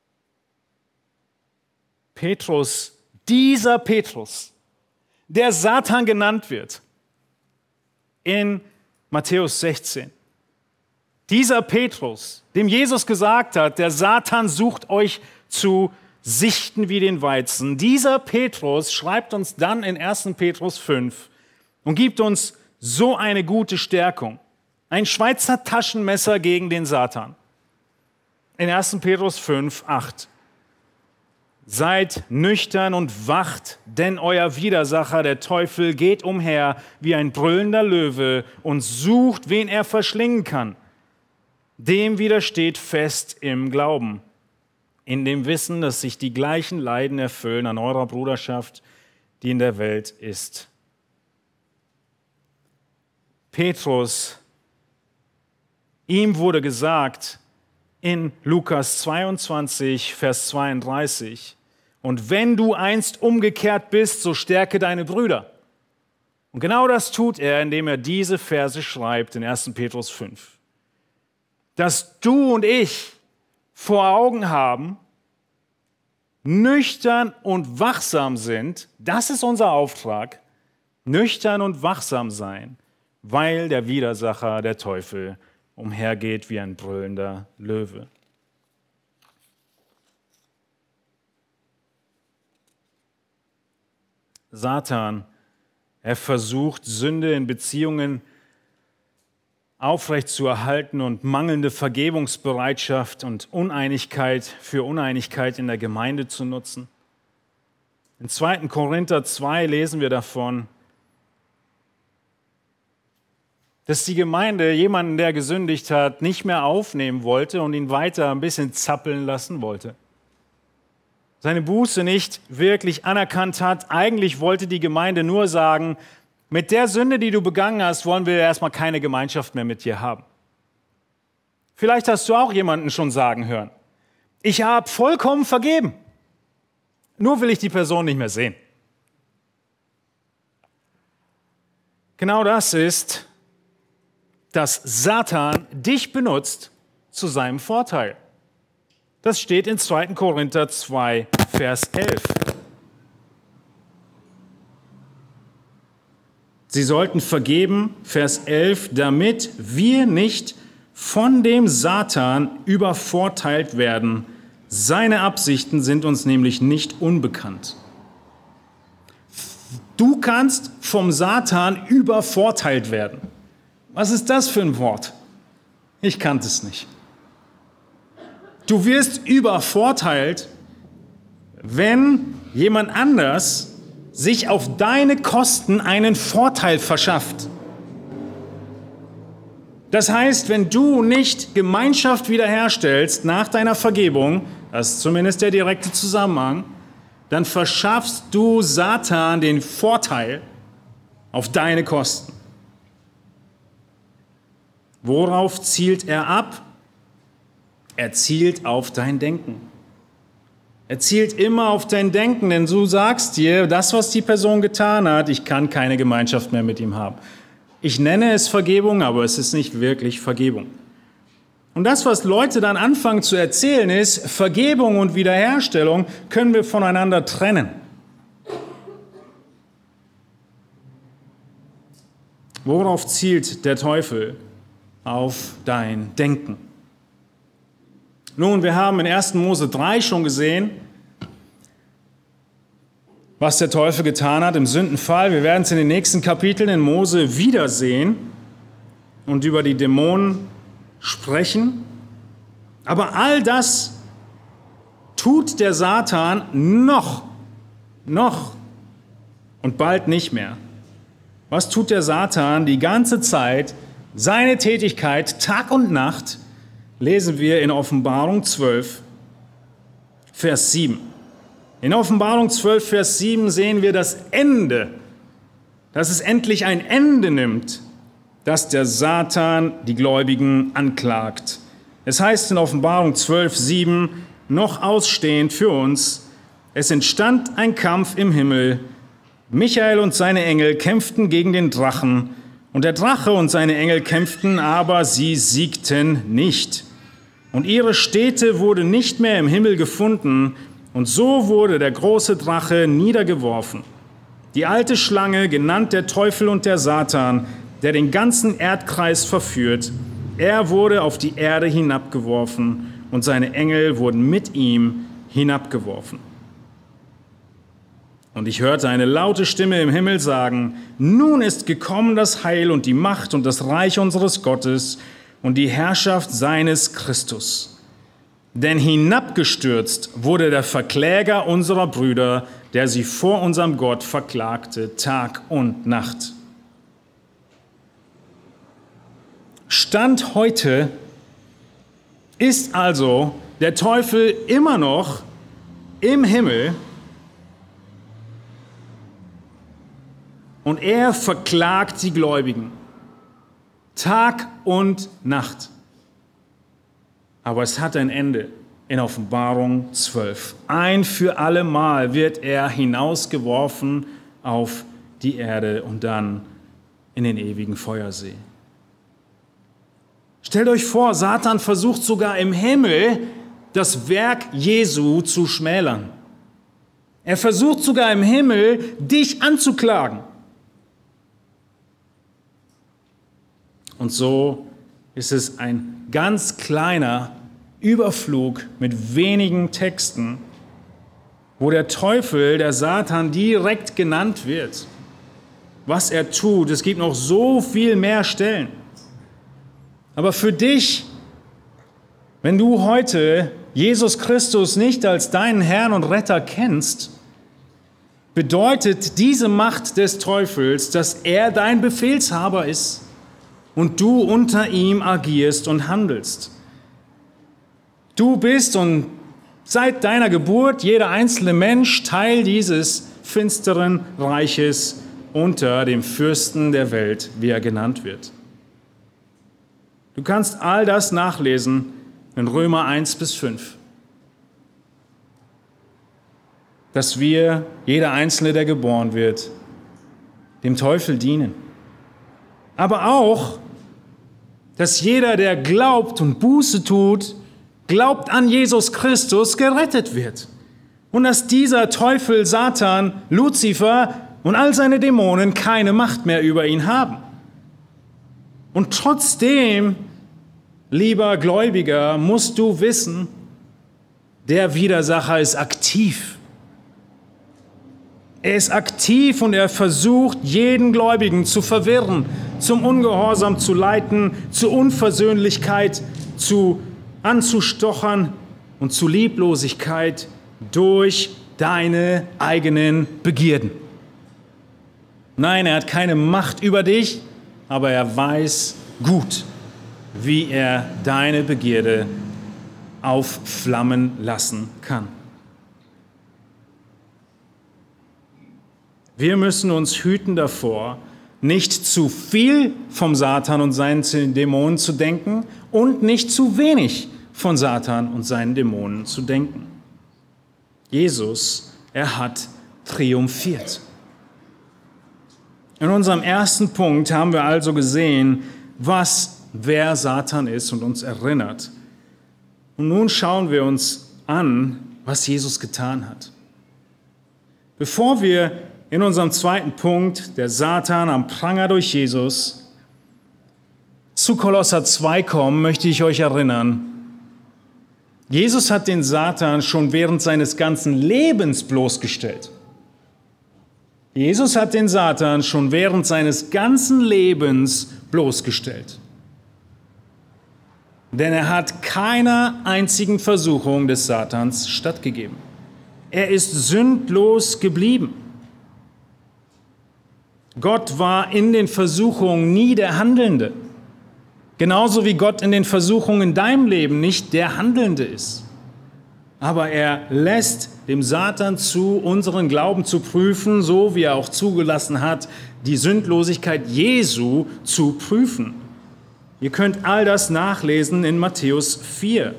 Petrus, dieser Petrus, der Satan genannt wird, in Matthäus sechzehn. Dieser Petrus, dem Jesus gesagt hat, der Satan sucht euch zu sichten wie den Weizen. Dieser Petrus schreibt uns dann in ersten Petrus fünf und gibt uns so eine gute Stärkung. Ein Schweizer Taschenmesser gegen den Satan. In ersten Petrus fünf, acht. Seid nüchtern und wacht, denn euer Widersacher, der Teufel, geht umher wie ein brüllender Löwe und sucht, wen er verschlingen kann. Dem widersteht fest im Glauben, in dem Wissen, dass sich die gleichen Leiden erfüllen an eurer Bruderschaft, die in der Welt ist. Petrus, ihm wurde gesagt in Lukas zweiundzwanzig, Vers zweiunddreißig, und wenn du einst umgekehrt bist, so stärke deine Brüder. Und genau das tut er, indem er diese Verse schreibt in ersten Petrus fünf. Dass du und ich vor Augen haben, nüchtern und wachsam sind, das ist unser Auftrag, nüchtern und wachsam sein, weil der Widersacher, der Teufel, umhergeht wie ein brüllender Löwe. Satan, er versucht, Sünde in Beziehungen aufrechtzuerhalten und mangelnde Vergebungsbereitschaft und Uneinigkeit für Uneinigkeit in der Gemeinde zu nutzen. In zweiten Korinther zwei lesen wir davon, dass die Gemeinde jemanden, der gesündigt hat, nicht mehr aufnehmen wollte und ihn weiter ein bisschen zappeln lassen wollte. Seine Buße nicht wirklich anerkannt hat. Eigentlich wollte die Gemeinde nur sagen, mit der Sünde, die du begangen hast, wollen wir erstmal keine Gemeinschaft mehr mit dir haben. Vielleicht hast du auch jemanden schon sagen hören, ich habe vollkommen vergeben, nur will ich die Person nicht mehr sehen. Genau das ist, dass Satan dich benutzt zu seinem Vorteil. Das steht in zweiter Korinther zwei, Vers elf. Sie sollten vergeben, Vers elf, damit wir nicht von dem Satan übervorteilt werden. Seine Absichten sind uns nämlich nicht unbekannt. Du kannst vom Satan übervorteilt werden. Was ist das für ein Wort? Ich kannte es nicht. Du wirst übervorteilt, wenn jemand anders sich auf deine Kosten einen Vorteil verschafft. Das heißt, wenn du nicht Gemeinschaft wiederherstellst nach deiner Vergebung, das ist zumindest der direkte Zusammenhang, dann verschaffst du Satan den Vorteil auf deine Kosten. Worauf zielt er ab? Er zielt auf dein Denken. Er zielt immer auf dein Denken, denn du sagst dir, das, was die Person getan hat, ich kann keine Gemeinschaft mehr mit ihm haben. Ich nenne es Vergebung, aber es ist nicht wirklich Vergebung. Und das, was Leute dann anfangen zu erzählen, ist, Vergebung und Wiederherstellung können wir voneinander trennen. Worauf zielt der Teufel? Auf dein Denken. Nun, wir haben in erster Mose drei schon gesehen, was der Teufel getan hat im Sündenfall. Wir werden es in den nächsten Kapiteln in Mose wiedersehen und über die Dämonen sprechen. Aber all das tut der Satan noch, noch und bald nicht mehr. Was tut der Satan die ganze Zeit? Seine Tätigkeit Tag und Nacht lesen wir in Offenbarung zwölf, Vers sieben. In Offenbarung zwölf, Vers sieben sehen wir das Ende, dass es endlich ein Ende nimmt, dass der Satan die Gläubigen anklagt. Es heißt in Offenbarung zwölf, sieben, noch ausstehend für uns, es entstand ein Kampf im Himmel. Michael und seine Engel kämpften gegen den Drachen, und der Drache und seine Engel kämpften, aber sie siegten nicht. Und ihre Stätte wurde nicht mehr im Himmel gefunden, und so wurde der große Drache niedergeworfen. Die alte Schlange, genannt der Teufel und der Satan, der den ganzen Erdkreis verführt, er wurde auf die Erde hinabgeworfen, und seine Engel wurden mit ihm hinabgeworfen. Und ich hörte eine laute Stimme im Himmel sagen, nun ist gekommen das Heil und die Macht und das Reich unseres Gottes und die Herrschaft seines Christus. Denn hinabgestürzt wurde der Verkläger unserer Brüder, der sie vor unserem Gott verklagte, Tag und Nacht. Stand heute ist also der Teufel immer noch im Himmel, und er verklagt die Gläubigen, Tag und Nacht. Aber es hat ein Ende in Offenbarung zwölf. Ein für alle Mal wird er hinausgeworfen auf die Erde und dann in den ewigen Feuersee. Stellt euch vor, Satan versucht sogar im Himmel, das Werk Jesu zu schmälern. Er versucht sogar im Himmel, dich anzuklagen. Und so ist es ein ganz kleiner Überflug mit wenigen Texten, wo der Teufel, der Satan, direkt genannt wird. Was er tut, es gibt noch so viel mehr Stellen. Aber für dich, wenn du heute Jesus Christus nicht als deinen Herrn und Retter kennst, bedeutet diese Macht des Teufels, dass er dein Befehlshaber ist und du unter ihm agierst und handelst. Du bist und seit deiner Geburt jeder einzelne Mensch Teil dieses finsteren Reiches unter dem Fürsten der Welt, wie er genannt wird. Du kannst all das nachlesen in Römer eins bis fünf. Dass wir, jeder Einzelne, der geboren wird, dem Teufel dienen. aber auch, dass jeder, der glaubt und Buße tut, glaubt an Jesus Christus, gerettet wird. Und dass dieser Teufel, Satan, Luzifer und all seine Dämonen keine Macht mehr über ihn haben. Und trotzdem, lieber Gläubiger, musst du wissen, der Widersacher ist aktiv. Er ist aktiv und er versucht, jeden Gläubigen zu verwirren, zum Ungehorsam zu leiten, zur Unversöhnlichkeit zu anzustochern und zu Lieblosigkeit durch deine eigenen Begierden. Nein, er hat keine Macht über dich, aber er weiß gut, wie er deine Begierde aufflammen lassen kann. Wir müssen uns hüten davor, nicht zu viel vom Satan und seinen Dämonen zu denken und nicht zu wenig von Satan und seinen Dämonen zu denken. Jesus, er hat triumphiert. In unserem ersten Punkt haben wir also gesehen, was, wer Satan ist und uns erinnert. Und nun schauen wir uns an, was Jesus getan hat. Bevor wir in unserem zweiten Punkt, der Satan am Pranger durch Jesus, zu Kolosser zwei kommen, möchte ich euch erinnern, Jesus hat den Satan schon während seines ganzen Lebens bloßgestellt. Jesus hat den Satan schon während seines ganzen Lebens bloßgestellt. Denn er hat keiner einzigen Versuchung des Satans stattgegeben. Er ist sündlos geblieben. Gott war in den Versuchungen nie der Handelnde. Genauso wie Gott in den Versuchungen in deinem Leben nicht der Handelnde ist. Aber er lässt dem Satan zu, unseren Glauben zu prüfen, so wie er auch zugelassen hat, die Sündlosigkeit Jesu zu prüfen. Ihr könnt all das nachlesen in Matthäus vier.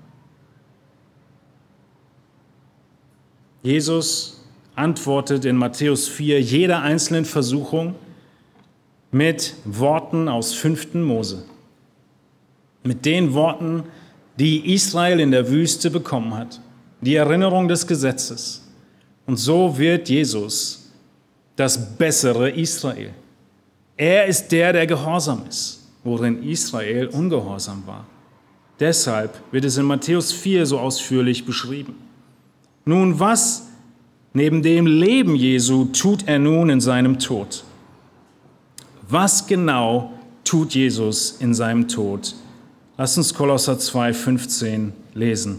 Jesus antwortet in Matthäus vier jeder einzelnen Versuchung mit Worten aus fünften Mose. Mit den Worten, die Israel in der Wüste bekommen hat. Die Erinnerung des Gesetzes. Und so wird Jesus das bessere Israel. Er ist der, der gehorsam ist, worin Israel ungehorsam war. Deshalb wird es in Matthäus vier so ausführlich beschrieben. Nun, was neben dem Leben Jesu tut er nun in seinem Tod? Was genau tut Jesus in seinem Tod? Lass uns Kolosser zwei, fünfzehn lesen.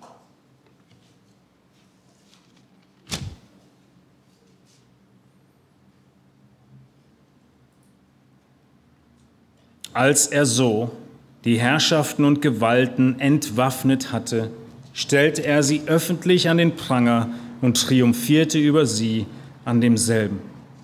Als er so die Herrschaften und Gewalten entwaffnet hatte, stellte er sie öffentlich an den Pranger und triumphierte über sie an demselben.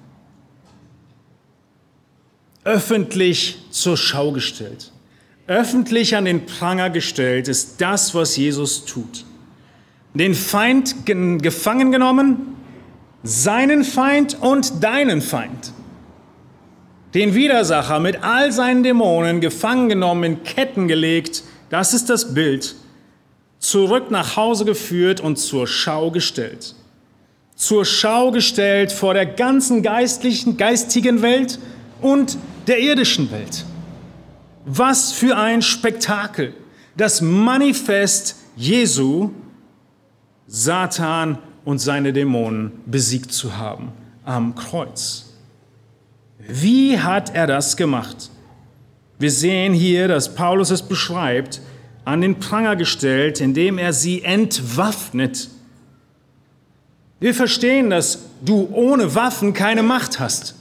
Öffentlich zur Schau gestellt. Öffentlich an den Pranger gestellt ist das, was Jesus tut. Den Feind gefangen genommen, seinen Feind und deinen Feind. Den Widersacher mit all seinen Dämonen gefangen genommen, in Ketten gelegt, das ist das Bild, zurück nach Hause geführt und zur Schau gestellt. Zur Schau gestellt vor der ganzen geistlichen, geistigen Welt und der irdischen Welt. Was für ein Spektakel, das Manifest Jesu, Satan und seine Dämonen besiegt zu haben am Kreuz. Wie hat er das gemacht? Wir sehen hier, dass Paulus es beschreibt, an den Pranger gestellt, indem er sie entwaffnet. Wir verstehen, dass du ohne Waffen keine Macht hast.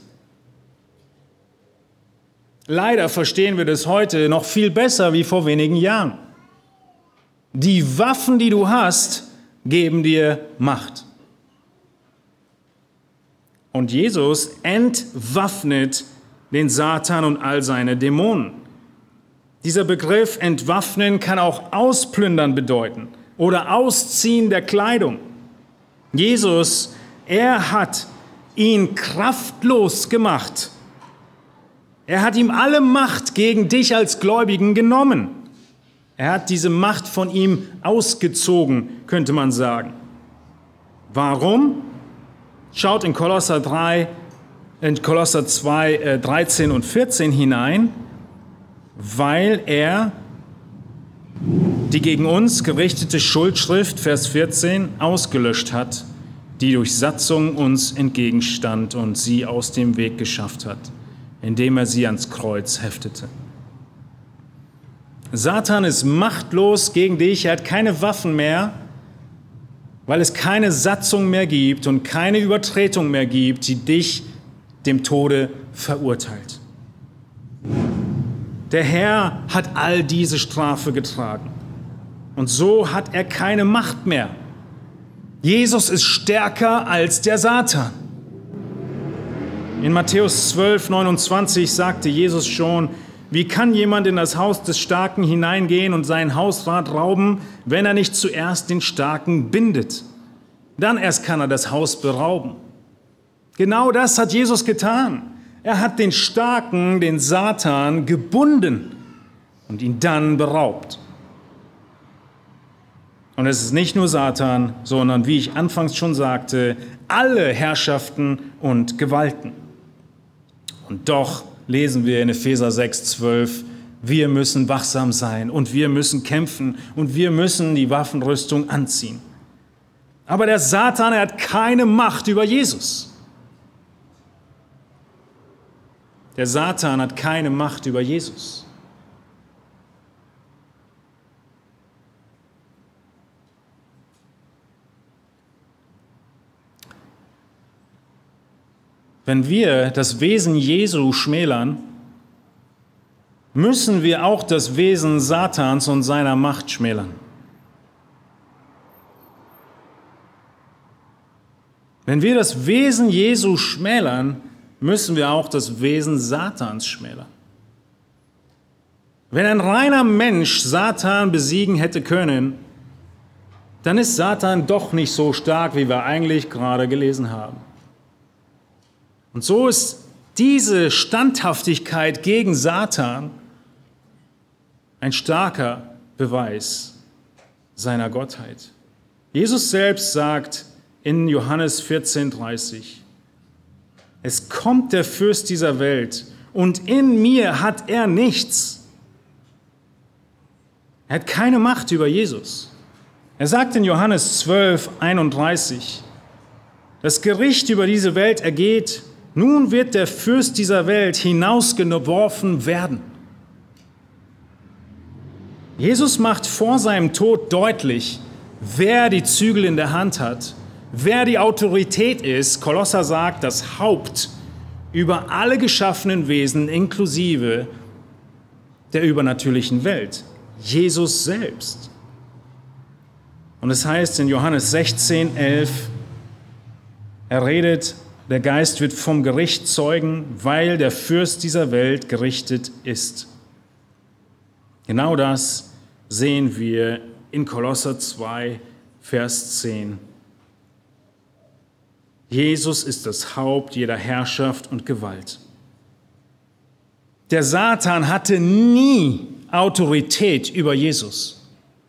Leider verstehen wir das heute noch viel besser wie vor wenigen Jahren. Die Waffen, die du hast, geben dir Macht. Und Jesus entwaffnet den Satan und all seine Dämonen. Dieser Begriff entwaffnen kann auch ausplündern bedeuten oder ausziehen der Kleidung. Jesus, er hat ihn kraftlos gemacht. Er hat ihm alle Macht gegen dich als Gläubigen genommen. Er hat diese Macht von ihm ausgezogen, könnte man sagen. Warum? Schaut in Kolosser drei, in Kolosser zwei, äh, dreizehn und vierzehn hinein, weil er die gegen uns gerichtete Schuldschrift, Vers vierzehn, ausgelöscht hat, die durch Satzung uns entgegenstand und sie aus dem Weg geschafft hat, indem er sie ans Kreuz heftete. Satan ist machtlos gegen dich, er hat keine Waffen mehr, weil es keine Satzung mehr gibt und keine Übertretung mehr gibt, die dich dem Tode verurteilt. Der Herr hat all diese Strafe getragen und so hat er keine Macht mehr. Jesus ist stärker als der Satan. In Matthäus zwölf, neunundzwanzig sagte Jesus schon, wie kann jemand in das Haus des Starken hineingehen und sein Hausrat rauben, wenn er nicht zuerst den Starken bindet? Dann erst kann er das Haus berauben. Genau das hat Jesus getan. Er hat den Starken, den Satan, gebunden und ihn dann beraubt. Und es ist nicht nur Satan, sondern, wie ich anfangs schon sagte, alle Herrschaften und Gewalten. Und doch lesen wir in Epheser sechs, zwölf, wir müssen wachsam sein und wir müssen kämpfen und wir müssen die Waffenrüstung anziehen. Aber der Satan, er hat keine Macht über Jesus. Der Satan hat keine Macht über Jesus. Wenn wir das Wesen Jesu schmälern, müssen wir auch das Wesen Satans und seiner Macht schmälern. Wenn wir das Wesen Jesu schmälern, müssen wir auch das Wesen Satans schmälern. Wenn ein reiner Mensch Satan besiegen hätte können, dann ist Satan doch nicht so stark, wie wir eigentlich gerade gelesen haben. Und so ist diese Standhaftigkeit gegen Satan ein starker Beweis seiner Gottheit. Jesus selbst sagt in Johannes vierzehn, dreißig, es kommt der Fürst dieser Welt und in mir hat er nichts. Er hat keine Macht über Jesus. Er sagt in Johannes zwölf, einunddreißig, das Gericht über diese Welt ergeht, nun wird der Fürst dieser Welt hinausgeworfen werden. Jesus macht vor seinem Tod deutlich, wer die Zügel in der Hand hat, wer die Autorität ist. Kolosser sagt, das Haupt über alle geschaffenen Wesen inklusive der übernatürlichen Welt. Jesus selbst. Und es heißt in Johannes sechzehn, elf, er redet, der Geist wird vom Gericht zeugen, weil der Fürst dieser Welt gerichtet ist. Genau das sehen wir in Kolosser zwei, Vers zehn. Jesus ist das Haupt jeder Herrschaft und Gewalt. Der Satan hatte nie Autorität über Jesus.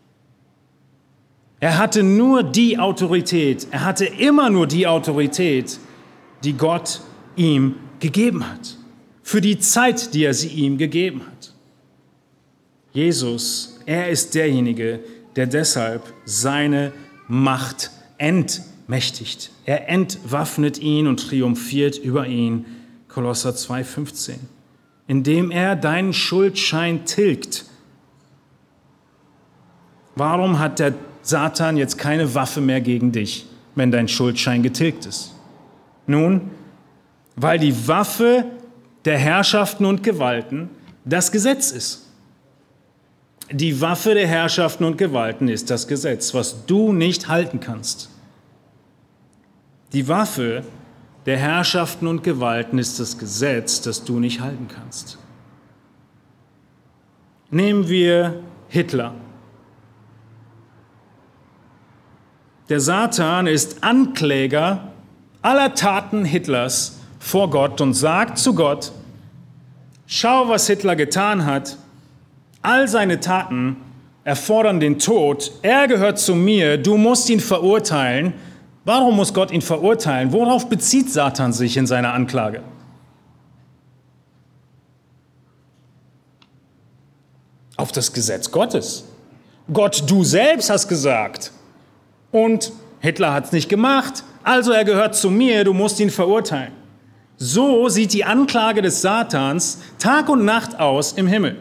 Er hatte nur die Autorität, er hatte immer nur die Autorität, die Gott ihm gegeben hat, für die Zeit, die er sie ihm gegeben hat. Jesus, er ist derjenige, der deshalb seine Macht entmächtigt. Er entwaffnet ihn und triumphiert über ihn, Kolosser zwei, fünfzehn, indem er deinen Schuldschein tilgt. Warum hat der Satan jetzt keine Waffe mehr gegen dich, wenn dein Schuldschein getilgt ist? Nun, weil die Waffe der Herrschaften und Gewalten das Gesetz ist. Die Waffe der Herrschaften und Gewalten ist das Gesetz, was du nicht halten kannst. Die Waffe der Herrschaften und Gewalten ist das Gesetz, das du nicht halten kannst. Nehmen wir Hitler. Der Satan ist Ankläger aller Taten Hitlers vor Gott und sagt zu Gott, Schau, was Hitler getan hat. All seine Taten erfordern den Tod. Er gehört zu mir. Du musst ihn verurteilen. Warum muss Gott ihn verurteilen? Worauf bezieht Satan sich in seiner Anklage? Auf das Gesetz Gottes. Gott, du selbst hast gesagt. Und Hitler hat es nicht gemacht. Also er gehört zu mir. Du musst ihn verurteilen. So sieht die Anklage des Satans Tag und Nacht aus im Himmel.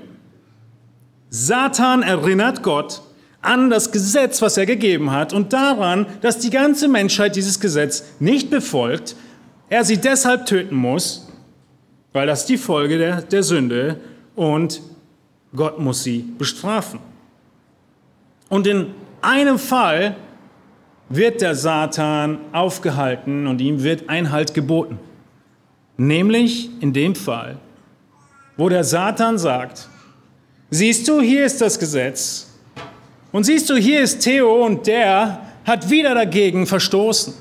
Satan erinnert Gott an das Gesetz, was er gegeben hat und daran, dass die ganze Menschheit dieses Gesetz nicht befolgt, er sie deshalb töten muss, weil das die Folge der, der Sünde und Gott muss sie bestrafen. Und in einem Fall wird der Satan aufgehalten und ihm wird Einhalt geboten. Nämlich in dem Fall, wo der Satan sagt, siehst du, hier ist das Gesetz. Und siehst du, hier ist Theo und der hat wieder dagegen verstoßen.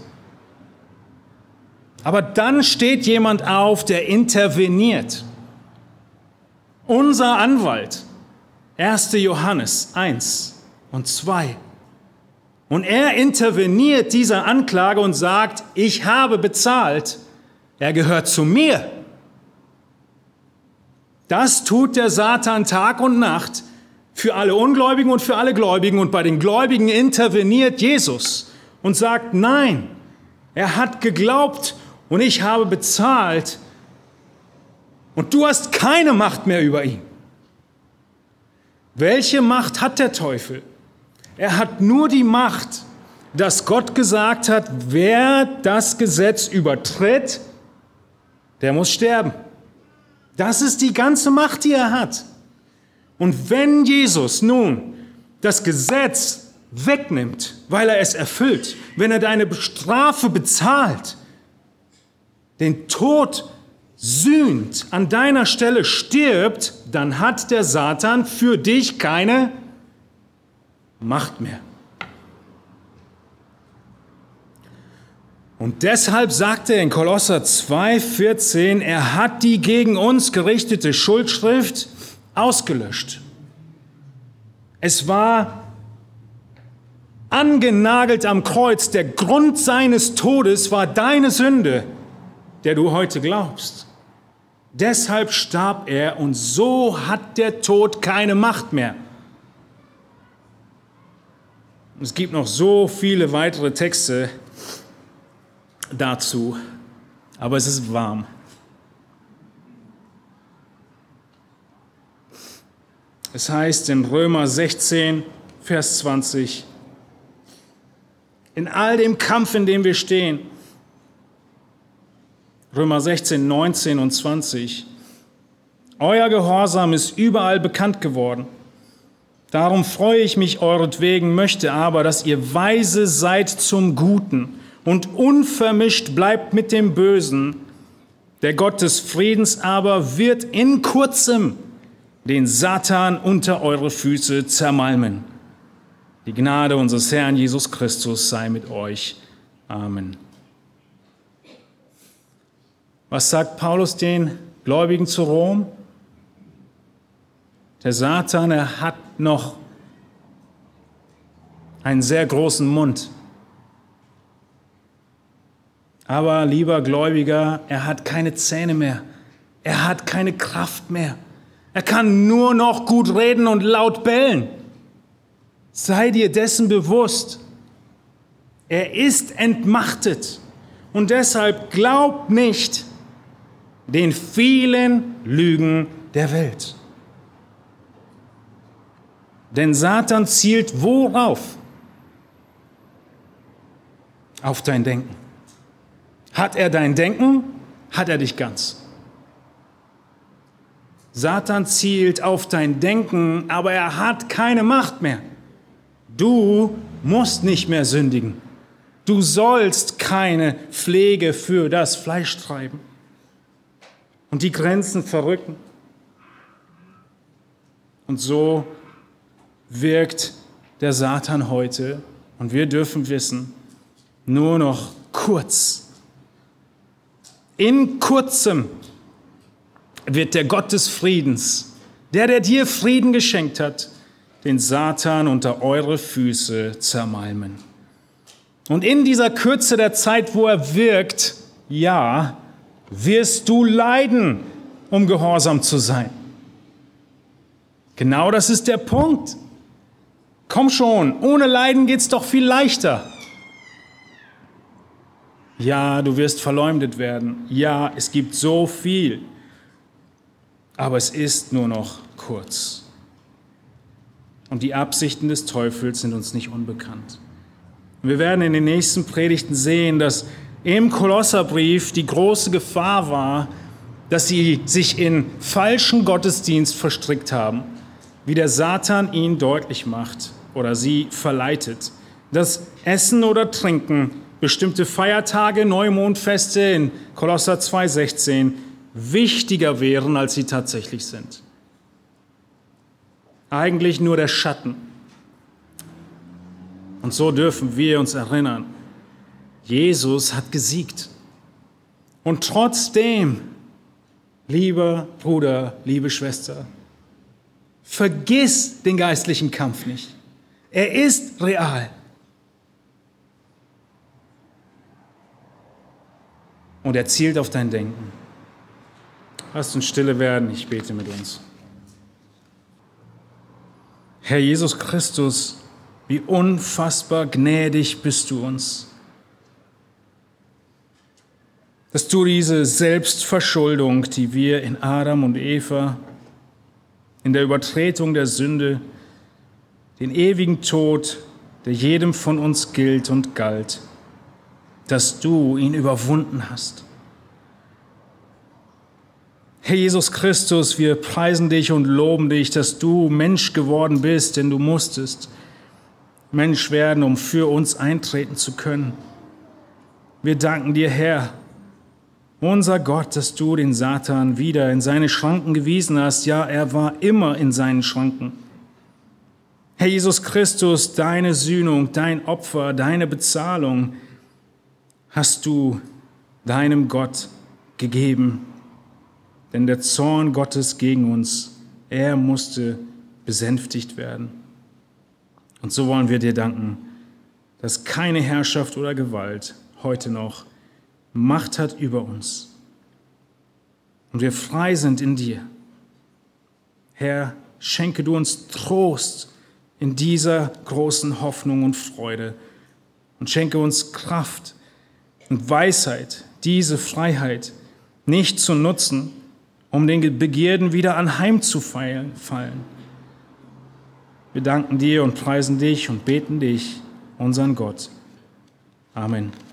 Aber dann steht jemand auf, der interveniert. Unser Anwalt, erster Johannes eins und zwei. Und er interveniert dieser Anklage und sagt, ich habe bezahlt, er gehört zu mir. Das tut der Satan Tag und Nacht für alle Ungläubigen und für alle Gläubigen. Und bei den Gläubigen interveniert Jesus und sagt, nein, er hat geglaubt und ich habe bezahlt und du hast keine Macht mehr über ihn. Welche Macht hat der Teufel? Er hat nur die Macht, dass Gott gesagt hat, wer das Gesetz übertritt, der muss sterben. Das ist die ganze Macht, die er hat. Und wenn Jesus nun das Gesetz wegnimmt, weil er es erfüllt, wenn er deine Strafe bezahlt, den Tod sühnt, an deiner Stelle stirbt, dann hat der Satan für dich keine Macht mehr. Und deshalb sagt er in Kolosser zwei vierzehn, er hat die gegen uns gerichtete Schuldschrift ausgelöscht. Es war angenagelt am Kreuz. Der Grund seines Todes war deine Sünde, der du heute glaubst. Deshalb starb er und so hat der Tod keine Macht mehr. Es gibt noch so viele weitere Texte dazu, aber es ist warm. Es heißt in Römer sechzehn, Vers zwanzig, in all dem Kampf, in dem wir stehen, Römer sechzehn, neunzehn und zwanzig, euer Gehorsam ist überall bekannt geworden. Darum freue ich mich euretwegen, möchte aber, dass ihr weise seid zum Guten und unvermischt bleibt mit dem Bösen. Der Gott des Friedens aber wird in kurzem den Satan unter eure Füße zermalmen. Die Gnade unseres Herrn Jesus Christus sei mit euch. Amen. Was sagt Paulus den Gläubigen zu Rom? Der Satan, er hat noch einen sehr großen Mund. Aber, lieber Gläubiger, er hat keine Zähne mehr. Er hat keine Kraft mehr. Er kann nur noch gut reden und laut bellen. Sei dir dessen bewusst. Er ist entmachtet. Und deshalb glaub nicht den vielen Lügen der Welt. Denn Satan zielt worauf? Auf dein Denken. Hat er dein Denken, hat er dich ganz. Satan zielt auf dein Denken, aber er hat keine Macht mehr. Du musst nicht mehr sündigen. Du sollst keine Pflege für das Fleisch treiben und die Grenzen verrücken. Und so wirkt der Satan heute, und wir dürfen wissen, nur noch kurz. In kurzem wird der Gott des Friedens, der, der dir Frieden geschenkt hat, den Satan unter eure Füße zermalmen. Und in dieser Kürze der Zeit, wo er wirkt, ja, wirst du leiden, um gehorsam zu sein. Genau das ist der Punkt. Komm schon, ohne Leiden geht's doch viel leichter. Ja, du wirst verleumdet werden. Ja, es gibt so viel. Aber es ist nur noch kurz. Und die Absichten des Teufels sind uns nicht unbekannt. Wir werden in den nächsten Predigten sehen, dass im Kolosserbrief die große Gefahr war, dass sie sich in falschen Gottesdienst verstrickt haben, wie der Satan ihn deutlich macht oder sie verleitet. Dass Essen oder Trinken, bestimmte Feiertage, Neumondfeste in Kolosser zwei sechzehn wichtiger wären, als sie tatsächlich sind. Eigentlich nur der Schatten. Und so dürfen wir uns erinnern, Jesus hat gesiegt. Und trotzdem, lieber Bruder, liebe Schwester, vergiss den geistlichen Kampf nicht. Er ist real. Und er zielt auf dein Denken. Lasst uns stille werden, ich bete mit uns. Herr Jesus Christus, wie unfassbar gnädig bist du uns, dass du diese Selbstverschuldung, die wir in Adam und Eva, in der Übertretung der Sünde, den ewigen Tod, der jedem von uns gilt und galt, dass du ihn überwunden hast. Herr Jesus Christus, wir preisen dich und loben dich, dass du Mensch geworden bist, denn du musstest Mensch werden, um für uns eintreten zu können. Wir danken dir, Herr, unser Gott, dass du den Satan wieder in seine Schranken gewiesen hast. Ja, er war immer in seinen Schranken. Herr Jesus Christus, deine Sühnung, dein Opfer, deine Bezahlung hast du deinem Gott gegeben. Denn der Zorn Gottes gegen uns, er musste besänftigt werden. Und so wollen wir dir danken, dass keine Herrschaft oder Gewalt heute noch Macht hat über uns. Und wir frei sind in dir. Herr, schenke du uns Trost in dieser großen Hoffnung und Freude und schenke uns Kraft und Weisheit, diese Freiheit nicht zu nutzen, um den Begierden wieder anheimzufallen. Wir danken dir und preisen dich und beten dich, unseren Gott. Amen.